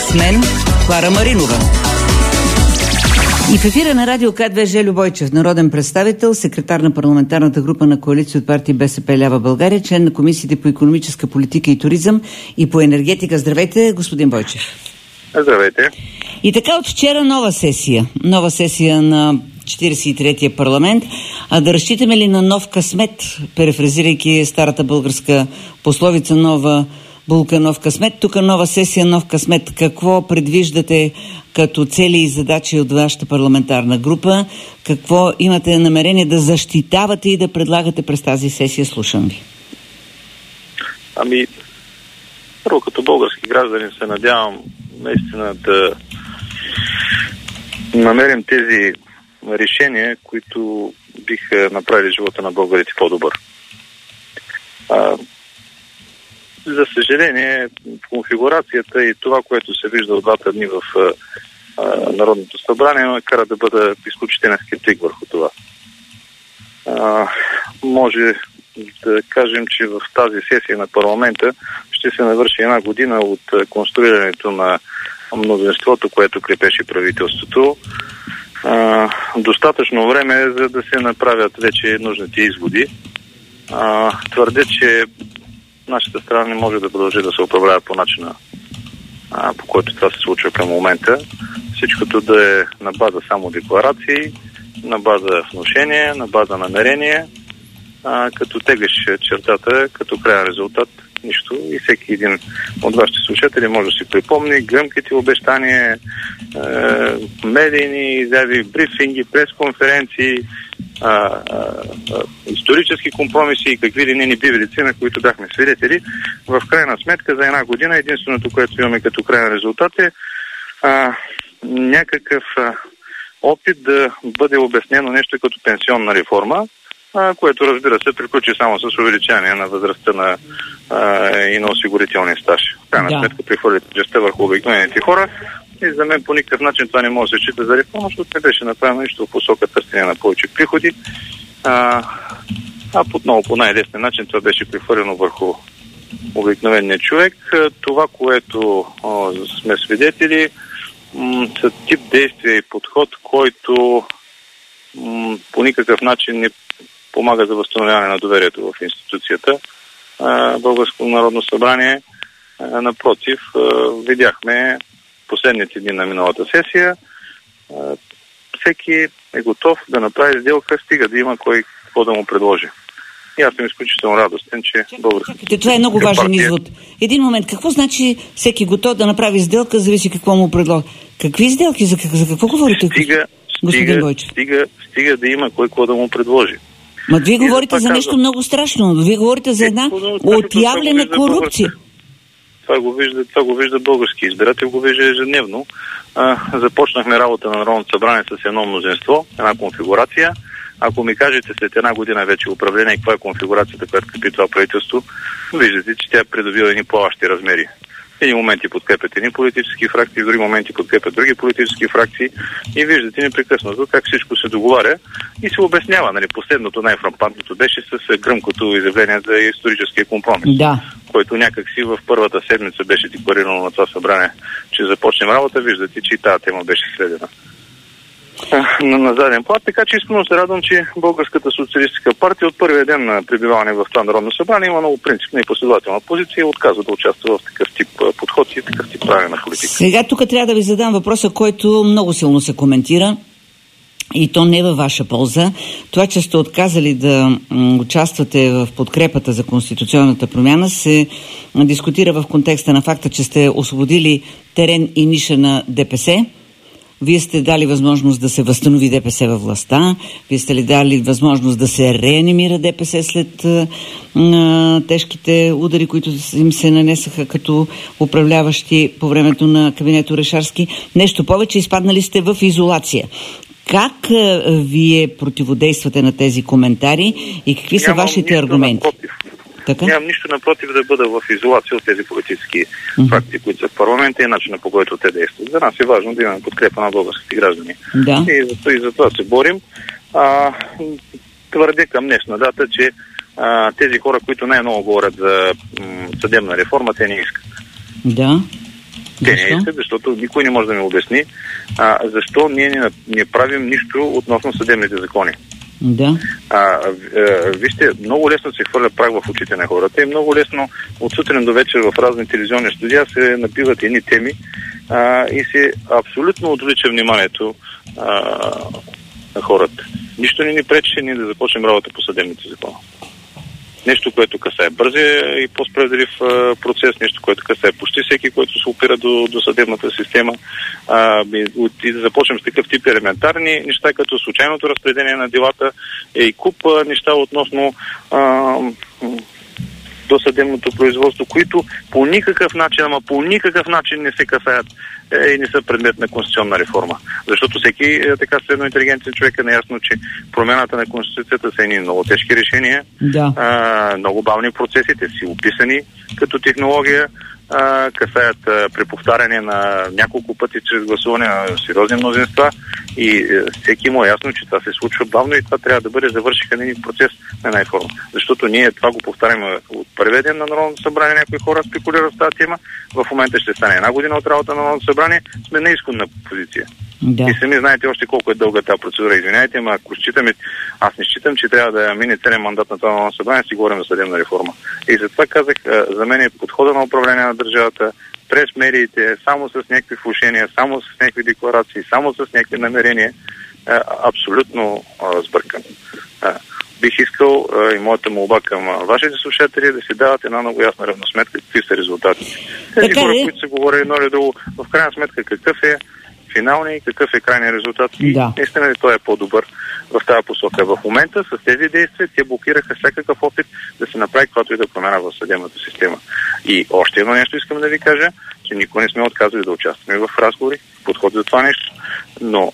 С мен Клара Маринова. И в ефира на Радио К2 Жельо Бойчев, народен представител, секретар на парламентарната група на коалиция от партии БСП лява България, член на комисиите по икономическа политика и туризъм и по енергетика. Здравейте, господин Бойчев. Здравейте. И така от вчера нова сесия на 43-я парламент. А да разчитаме ли на нов късмет, перефразирайки старата българска пословица нова булка, нов късмет? Тук нова сесия, нов късмет. Какво предвиждате като цели и задачи от вашата парламентарна група? Какво имате намерение да защитавате и да предлагате през тази сесия? Слушам ви. Първо, като български граждани се надявам наистина да намерим тези решения, които биха направили живота на българите по-добър. За съжаление, конфигурацията и това, което се вижда от двата дни в Народното събрание, ме кара да бъда изключителен скептик върху това. Може да кажем, че в тази сесия на парламента ще се навърши една година от конструирането на мнозинството, което крепеше правителството. Достатъчно време, за да се направят вече нужните изводи. Твърдя, че нашата страна не може да продължи да се управлява по начина, по който това се случва към момента. Всичкото да е на база само декларации, на база внушение, на база намерение, като теглиш чертата, като краен резултат нищо. И всеки един от вашите слушатели може да си припомни гръмките обещания, медийни изяви, брифинги, пресконференции, исторически компромиси и какви ли не бивелици, на които бяхме свидетели. В крайна сметка за една година единственото, което имаме като крайен резултат е някакъв опит да бъде обяснено нещо като пенсионна реформа, което, разбира се, приключи само с увеличение на възрастта и на осигурителния стаж. В крайна сметка прехвърли тежестта върху обикновените хора и за мен по никакъв начин това не може да се счита за реформа, защото не беше направено нищо в посока търсене на повече приходи, отново по най-лесния начин това беше прехвърлено върху обикновения човек. Това, което сме свидетели, са тип действия и подход, който по никакъв начин не помага за възстановяване на доверието в институцията. Българско народно събрание, напротив, видяхме последните дни на миналата сесия, всеки е готов да направи сделка, стига да има кой какво да му предложи. И аз съм изключително радостен, че Чакайте, това е много важен извод. Един момент, какво значи всеки готов да направи сделка, зависи какво му предложи? Какви сделки? За какво говорите, господин Бойчев? Стига да има кой какво да му предложи. Вие говорите за нещо много страшно. Вие говорите за една отявлена корупция. Това го вижда български избирател, го вижда ежедневно. Започнахме работа на Народното събрание с едно мнозинство, една конфигурация. Ако ми кажете след една година вече управление каква е конфигурацията, която крепи това правителство, виждате, че тя придобива едни плаващи размери. В едни моменти подкрепят едни политически фракции, в други моменти подкрепят други политически фракции и виждате непрекъснато как всичко се договаря и се обяснява. Последното, най-фрампантното беше с гръмкото изявление за историческия компромис, който някакси в първата седмица беше декларирано на това събрание, че започнем работа. Виждате, че и тази тема беше следена на заден плат, така че искрено се радвам, че Българската социалистическа партия от първия ден на пребиваване в това Народно събрание има много принципна и последователна позиция и отказва да участва в такъв тип подход и такъв тип правене на политика. Сега тук трябва да ви задам въпроса, който много силно се коментира и то не във ваша полза. Това, че сте отказали да участвате в подкрепата за конституционната промяна, се дискутира в контекста на факта, че сте освободили терен и ниша на ДПС. Вие сте дали възможност да се възстанови ДПС във властта, вие сте ли дали възможност да се реанимира ДПС след тежките удари, които им се нанесаха като управляващи по времето на кабинета Орешарски. Нещо повече, изпаднали сте в изолация. Как вие противодействате на тези коментари и какви са вашите аргументи? Нямам нищо напротив да бъда в изолация от тези политически факти, които са в парламента и начина по който те действат. За нас е важно да имаме подкрепа на българските граждани. И за това се борим. Твърдя към днешна дата, че тези хора, които най-много говорят за съдебна реформа, те не искат. Те не искат, защото никой не може да ми обясни защо ние не правим нищо относно съдебните закони. Да. Вижте, много лесно се хвърля прах в очите на хората и много лесно от сутрин до вечер в разни телевизионни студия се набиват едни теми и се абсолютно отвлича вниманието на хората. Нищо не ни пречи ние да започнем работа по съдебните закони. Нещо, което касае бързия и по-справедлив процес, нещо, което касае почти всеки, който се опира до съдебната система. И да започнем с такъв тип елементарни неща, като случайното разпределение на делата и куп неща относно до съдебното производство, които по никакъв начин не се касаят и не са предмет на конституционна реформа. Защото всеки така средно интелигентен човек е наясно, че промената на Конституцията са едни много тежки решения, много бавни процеси, те си описани като технология, касаят преповтаряне на няколко пъти чрез гласуване на сериозни мнозинства и всеки му е ясно, че това се случва бавно и това трябва да бъде завършен един процес на една форма. Защото ние това го повтаряме от първия ден на Народното събрание, някои хора спекулират с тази тема, в момента ще стане една година от работа на Народното събрание, сме на изходна позиция. Да. И сами знаете още колко е дълга тази процедура. Извинявайте, но ако считаме, аз не считам, че трябва да мине целият мандат на това Народно събрание, си говорим за съдебна реформа. И затова казах, за мен е подхода на управление на държавата през медиите, само с някакви влошения, само с някакви декларации, само с някакви намерения, абсолютно сбъркан. Бих искал и моята молба към вашите слушатели да си дават една много ясна равносметка какви са резултатите. Тези хора, които са говорили едно или друго, в крайна сметка какъв е финалния и какъв е крайният резултат. И наистина ли той е по-добър в тази посока. В момента с тези действия те блокираха всякакъв опит да се направи каквато и да промяна в съдебната система. И още едно нещо искам да ви кажа, че никой не сме отказали да участваме в разговори, подход за това нещо, но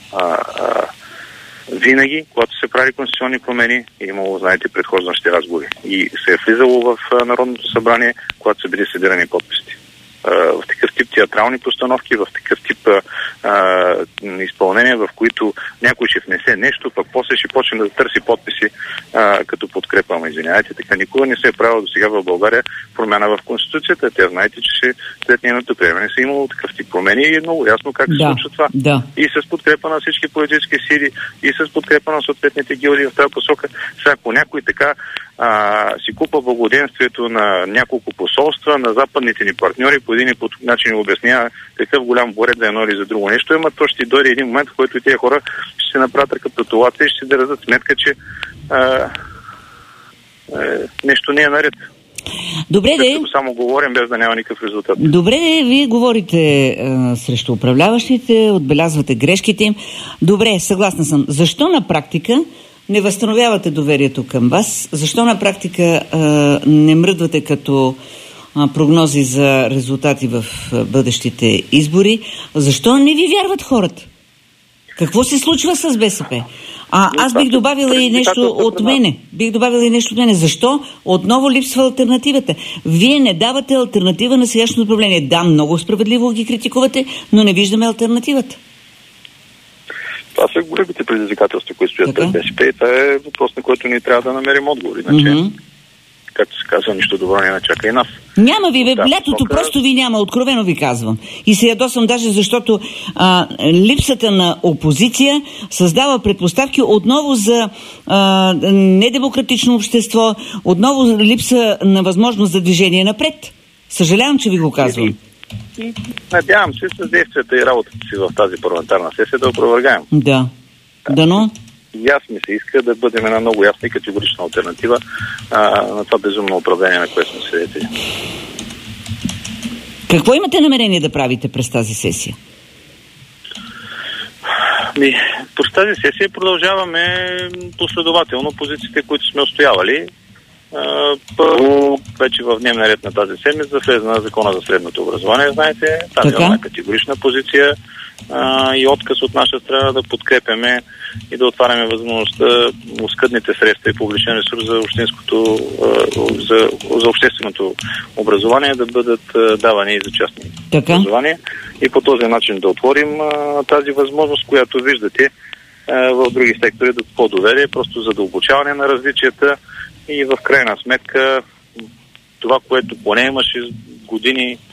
винаги, когато се прави конституционни промени, е имало, знаете, предхождащи разговори. И се е влизало в Народното събрание, когато са били събирани подписите. В такъв тип театрални постановки, в такъв тип изпълнения, в които някой ще внесе нещо, пък после ще почне да търси подписи като подкрепа. Извинявайте, така никога не се е правило до сега в България промяна в Конституцията. Те знаете, че след нейното приемане са имало такъв тип промени и е много ясно как се случва това. Да. И с подкрепа на всички политически сили, и с подкрепа на съответните гилдии в тази посока. Сега, ако някой така си купа благоденствието на няколко посолства, на западните ни партньори, по един и по начин обяснява какъв голям борец за едно или за друго нещо има, то ще дойде един момент, в който тези хора ще се направят рекапитулация и ще се дадат сметка, че нещо не е наред. Добре де. Само говорим без да няма никакъв резултат. Добре де, вие говорите срещу управляващите, отбелязвате грешките им. Добре, съгласна съм. Защо на практика не възстановявате доверието към вас? Защо на практика не мръдвате като прогнози за резултати в бъдещите избори? Защо не ви вярват хората? Какво се случва с БСП? Аз бих добавила и нещо от мене. Защо отново липсва алтернативата? Вие не давате алтернатива на сегашното управление. Да, много справедливо ги критикувате, но не виждаме алтернативата. Това са големите предизвикателства, които стоят пред БСП и това е въпрос, на който ние трябва да намерим отговор. Иначе, както се казва, нищо добро не начака и нас. Няма ви, лятото просто ви няма, откровено ви казвам. И се ядосвам даже, защото липсата на опозиция създава предпоставки отново за недемократично общество, отново липса на възможност за движение напред. Съжалявам, че ви го казвам. Надявам се с действията и работата си в тази парламентарна сесия да опровергаем. Да. Дано. И аз ми се иска да бъдем една много ясна и категорична алтернатива на това безумно управление, на което сме свидетели. Какво имате намерение да правите през тази сесия? През тази сесия продължаваме последователно позициите, които сме отстоявали. Първо, вече в дневния ред на тази седмица влезе на закона за средното образование, знаете, там има една категорична позиция и отказ от наша страна да подкрепяме и да отваряме възможността оскъдните средства и публичен ресурс за общинското, за общественото образование да бъдат давани и за частни образования и по този начин да отворим тази възможност, която виждате в други сектори до по-доверие, просто задълбочаване на различията и в крайна сметка това, което поне имаше години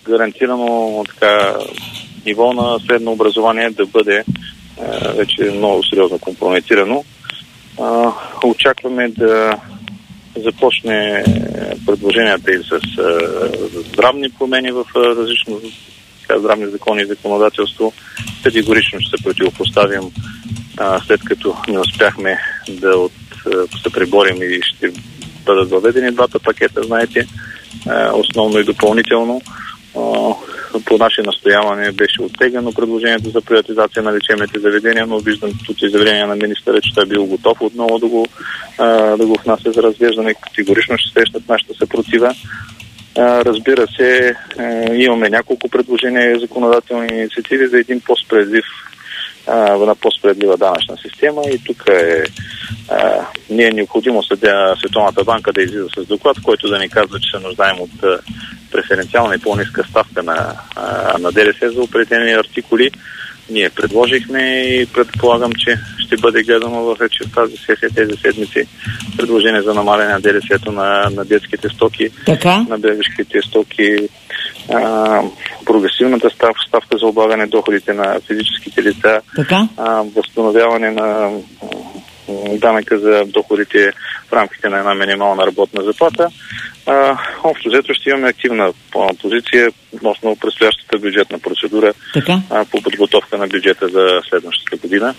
гарантирано ниво на средно образование да бъде вече много сериозно компрометирано. Очакваме да започне предложенията и с здравни промени в различни здравни закони и законодателство. Категорично ще се противопоставим, след като не успяхме да се преборим и ще бъдат въведени двата пакета, знаете, основно и допълнително. По наше настояване беше оттеглено предложението за приватизация на лечебните заведения, но виждам тут изявление на министъра, че той е бил готов отново да го внася за разглеждане. Категорично ще срещнат нашата съпротива. Разбира се, имаме няколко предложения, законодателни инициативи за един една по-справедлива данъчна система и тук не е необходимо Световната банка да излиза с доклад, който да ни казва, че се нуждаем от преференциална и по-ниска ставка на ДДС за определени артикули. Ние предложихме и предполагам, че ще бъде гледано вече в тази сесия, тези седмици, предложение за намаляне на ДДС-то на детските стоки, на бебешките стоки, прогресивната ставка за облагане доходите на физическите лица, възстановяване на данъка за доходите в рамките на една минимална работна заплата. Общо взето ще имаме активна позиция относно предстоящата бюджетна процедура по подготовка на бюджета за следващата година.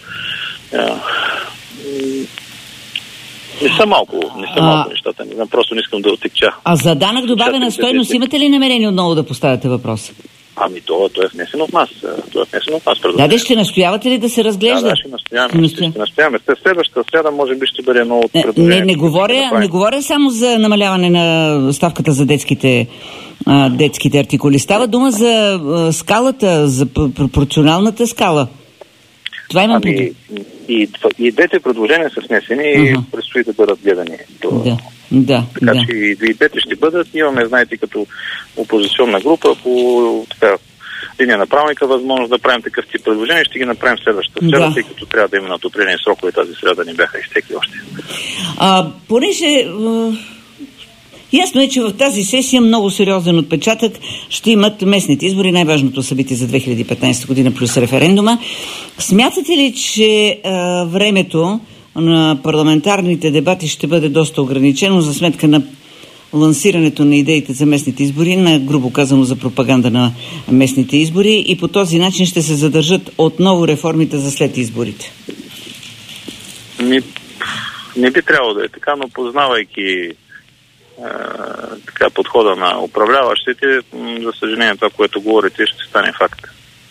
Не са малко нещата. Просто не искам да отекча. А за данък добавена стойност имате ли намерение отново да поставяте въпрос? То е внесено от нас. Да, ще настоявате ли да се разглежда? Да, ще настояваме. Следващата сряда може би ще бъде едно от предложението. Не говоря само за намаляване на ставката за детските артикули. Става дума за скалата, за пропорционалната скала. Това имам предвид. И двете предложения са внесени и предстои да бъдат гледани. Така че и двете ще бъдат. Имаме, знаете, като опозиционна група по линия на правилника възможност да правим такъв тип предложения. Ще ги направим следващата среда, тъй като трябва да има отопрени срокове. Тази среда не бяха изтекли още. Понеже ясно е, че в тази сесия много сериозен отпечатък ще имат местните избори, най-важното събитие за 2015 година плюс референдума. Смятате ли, че времето на парламентарните дебати ще бъде доста ограничено за сметка на лансирането на идеите за местните избори, на грубо казано за пропаганда на местните избори, и по този начин ще се задържат отново реформите за след изборите? Не би трябвало да е така, но познавайки подхода на управляващите, за съжаление това, което говорите, ще стане факт.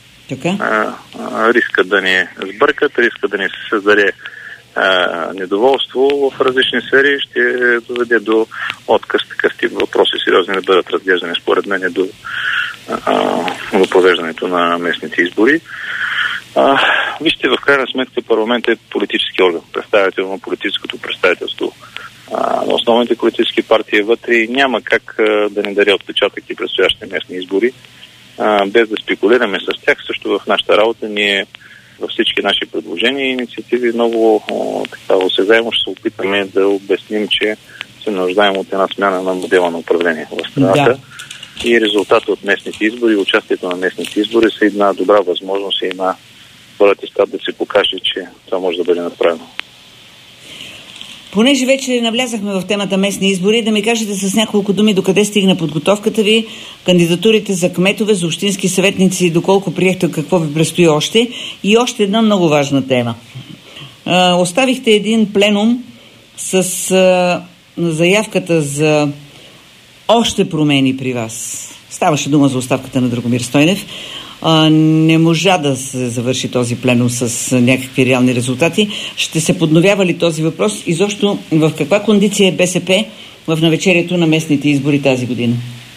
Риска да ни сбъркат, риска да ни се създаде недоволство в различни сфери ще доведе до отказ такъв тип въпроси сериозни да бъдат разглеждани според мен до провеждането на местните избори. Вижте, в крайна сметка парламент е политически орган, представител на политическото представителство на основните политически партии вътре и няма как да не даде отпечатък и предстоящите местни избори. Без да спекулираме с тях, също в нашата работа ние във всички наши предложения и инициативи много осезаемо ще се опитаме да обясним, че се нуждаем от една смяна на модела на управление в страната. И резултата от местните избори, участието на местните избори са една добра възможност и една атестат да се покаже, че това може да бъде направено. Понеже вече навлязахме в темата местни избори, да ми кажете с няколко думи докъде стигна подготовката ви, кандидатурите за кметове, за общински съветници, доколко приехте, какво ви предстои още, и още една много важна тема. Оставихте един пленум с заявката за още промени при вас. Ставаше дума за оставката на Драгомир Стойнев. Не можа да се завърши този пленум с някакви реални резултати. Ще се подновява ли този въпрос? Изобщо в каква кондиция е БСП в навечерието на местните избори тази година?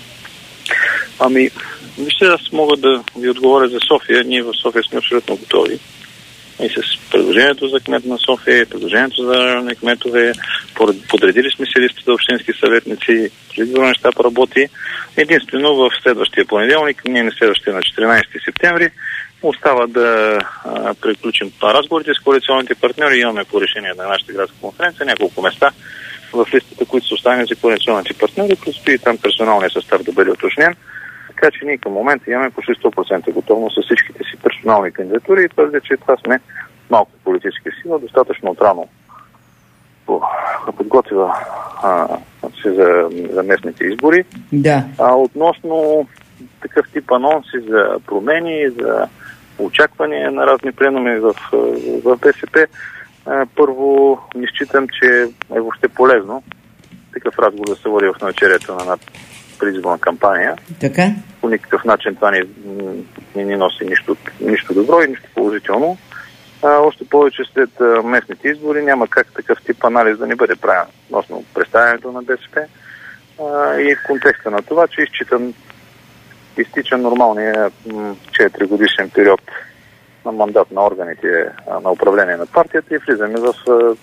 Вижте, аз мога да ви отговоря за София. Ние в София сме абсолютно готови. И с предложението за кмет на София, предложението за районни кметове, подредили сме си листата общински съветници, предизборен щаб работи. Единствено в следващия понеделник, не следващия на 14 септември, остава да приключим разговорите с коалиционните партньори. Имаме по решение на нашата градска конференция няколко места в листата, които са останали за коалиционните партньори. Предстои там персоналния състав да бъде уточнен. Така че ние към момента имаме почти 100% готовност с всичките си персонални кандидатури и твърдя, че това сме малко политическа сила, достатъчно отрано подготвила се за местните избори. Да. Относно такъв тип анонси за промени, за очаквания на разни пленуми в БСП, първо не считам, че е въобще полезно такъв разговор да се води в навечерието на предизборна кампания. Така? По никакъв начин това не носи нищо добро и нищо положително. Още повече след местните избори няма как такъв тип анализ да не бъде правен относно представянето на БСП и в контекста на това, че изтича нормалния 4 годишен период на мандат на органите на управление на партията и влизаме в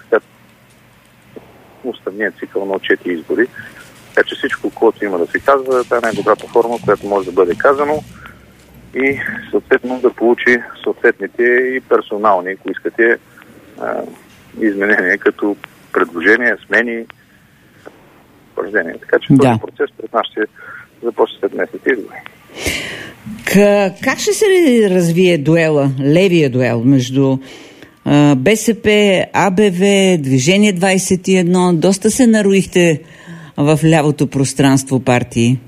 уставния цикъл на отчети избори. Така че всичко, което има да се казва, това е най-добрата форма, която може да бъде казано и съответно да получи съответните и персонални, ако искате, изменения като предложения, смени, упражнения. Така че този процес пред нас ще започне след местните избори. Как ще се развие дуела, левия дуел между БСП, АБВ, Движение 21? Доста се нароихте в лявото пространство партии.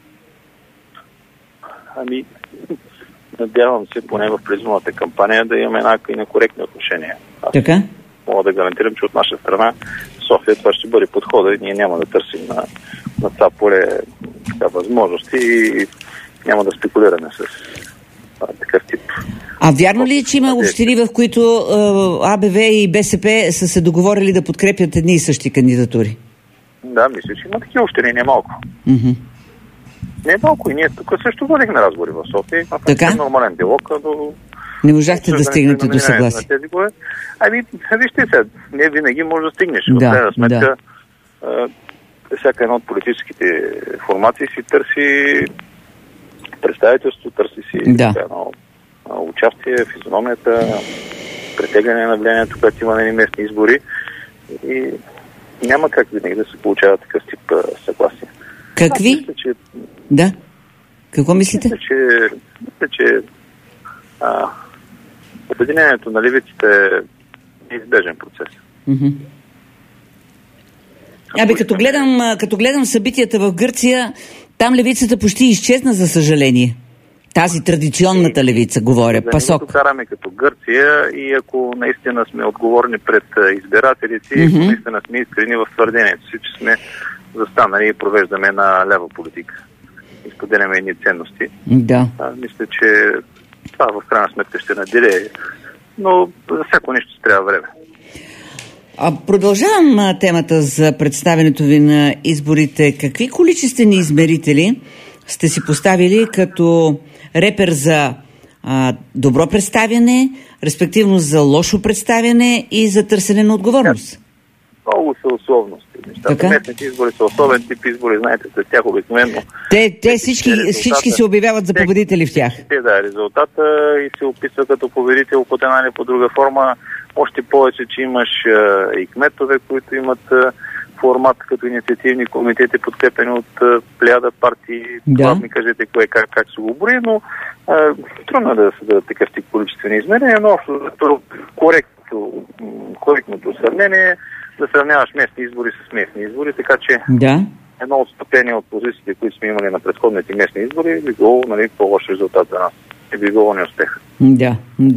Надявам се, поне в предизборната кампания, да имаме еднакви некоректни отношения. Така? Мога да гарантирам, че от наша страна София това ще бъде подхода и ние няма да търсим на това поле възможности и няма да спекулираме с такъв тип. Вярно ли е, че има общини, в които АБВ и БСП са се договорили да подкрепят едни и същи кандидатури? Да, мисля, че има такива общини, не малко. Mm-hmm. Не малко и ние тук също водихме разговори в София. Така? Нормален диалог, но... Не можахте да стигнете до съгласие. Вижте се, не винаги може да стигнеш. Да, в крайна сметка, всяка една от политическите формации си търси представителство, търси си едно участие в физиономията, претегляне на влиянието, което има на местни избори и няма как винаги да се получава такъв тип съгласие. Какви? Мисля, че... Да. Какво мислите? Мисля, че обединението на левиците е неизбежен процес. Mm-hmm. Като гледам събитията в Гърция, там левицата почти изчезна, за съжаление. Тази традиционната левица, говоря, ПАСОК. Да не караме като Гърция и ако наистина сме отговорни пред избирателите, и ако наистина сме искрени в твърдението си, че сме застанали и провеждаме една лява политика. И споделяме едни ценности. Да. Мисля, че това в крайна сметка ще наделее. Но за всяко нещо се трябва време. Продължавам темата за представянето ви на изборите. Какви количествени измерители сте си поставили като репер за добро представяне, респективно за лошо представяне и за търсене на отговорност? Много са условности. Местните избори са особен тип избори, знаете, след тях обикновено. Те всички се обявяват за победители в тях. Резултата и се описва като победител под една или по друга форма. Още повече, че имаш и кметове, които имат формат като инициативни комитети, подкрепени от плеяда партии. Това ми кажете кое как се го брои, но трудно да се дадат такъв тип количествени измерения, но общо коректното сравнение да сравняваш местни избори с местни избори, така че едно отстъпление от позициите, които сме имали на предходните местни избори, би било по-лош резултат за нас. Би било неуспех. Да.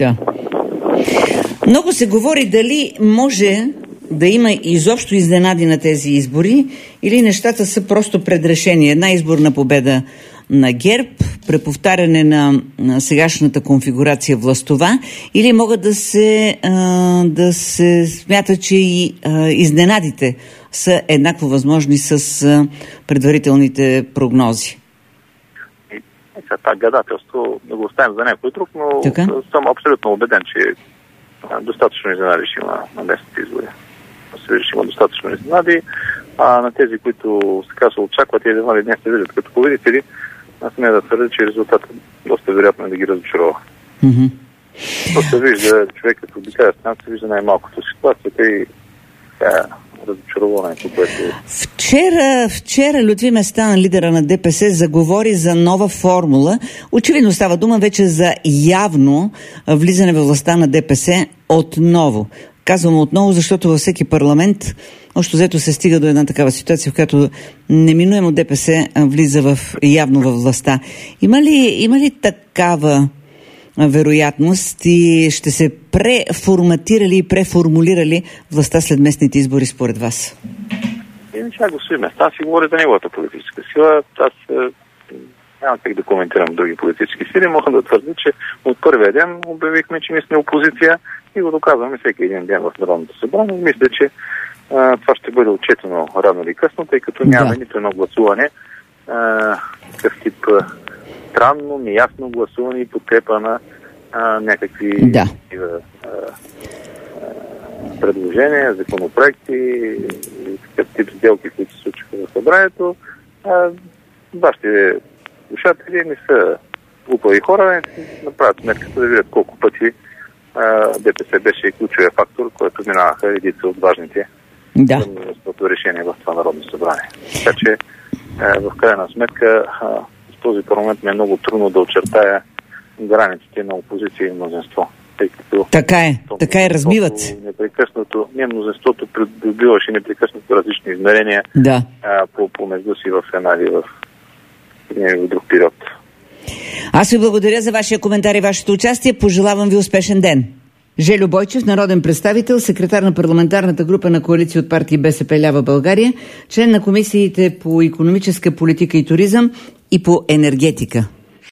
Много се говори дали може да има изобщо изненади на тези избори или нещата са просто предрешени. Една изборна победа на ГЕРБ, преповтаряне на сегашната конфигурация властова, или могат да се смята, че и изненадите са еднакво възможни с предварителните прогнози. Това гадателство да го оставим за някой друг, но съм абсолютно убеден, че достатъчно изненади ще има на местните избори. Ще има достатъчно изненади, а на тези, които така се очакват и едва ли днес се видят като победители, аз сме да твърдя, че резултатът доста вероятно е да ги разочарова. То се вижда, човек като обикаля страната, се вижда най-малкото ситуацията и разочарованието, което... Вчера Лютви Местан, лидера на ДПС, заговори за нова формула. Очевидно става дума вече за явно влизане във властта на ДПС отново. Казвам отново, защото във всеки парламент още взето се стига до една такава ситуация, в която неминуемо ДПС влиза явно във властта. Има ли такава вероятност и ще се преформатирали и преформулирали властта след местните избори според вас? Сега господин Местан си говори за неговата политическа сила. Аз няма как да коментирам други политически сили. Мога да твърдя, че от първия ден обявихме, че ние сме опозиция и го доказваме всеки един ден в Народното събрание. Мисля, че това ще бъде отчетено рано или късно, тъй като няма нито едно гласуване такъв тип странно, неясно гласуване и подкрепа на някакви предложения, законопроекти и такъв тип сделки, които се случиха в събранието. Вашите слушатели не са глупави хора, направят сметката да видят колко пъти ДПС беше ключовия фактор, който минаваха редица от важните решения в това Народно събрание. Така че в крайна сметка в този парламент ми е много трудно да очертая границите на опозиция и мнозинство. Тъй като така е, размиват. Мнозинството придобиваше непрекъснато различни измерения помежду си в една или в един друг период. Аз ви благодаря за вашия коментар и вашето участие. Пожелавам ви успешен ден. Жельо Бойчев, народен представител, секретар на парламентарната група на коалиция от партии БСП Лява България, член на комисиите по икономическа политика и туризъм и по енергетика.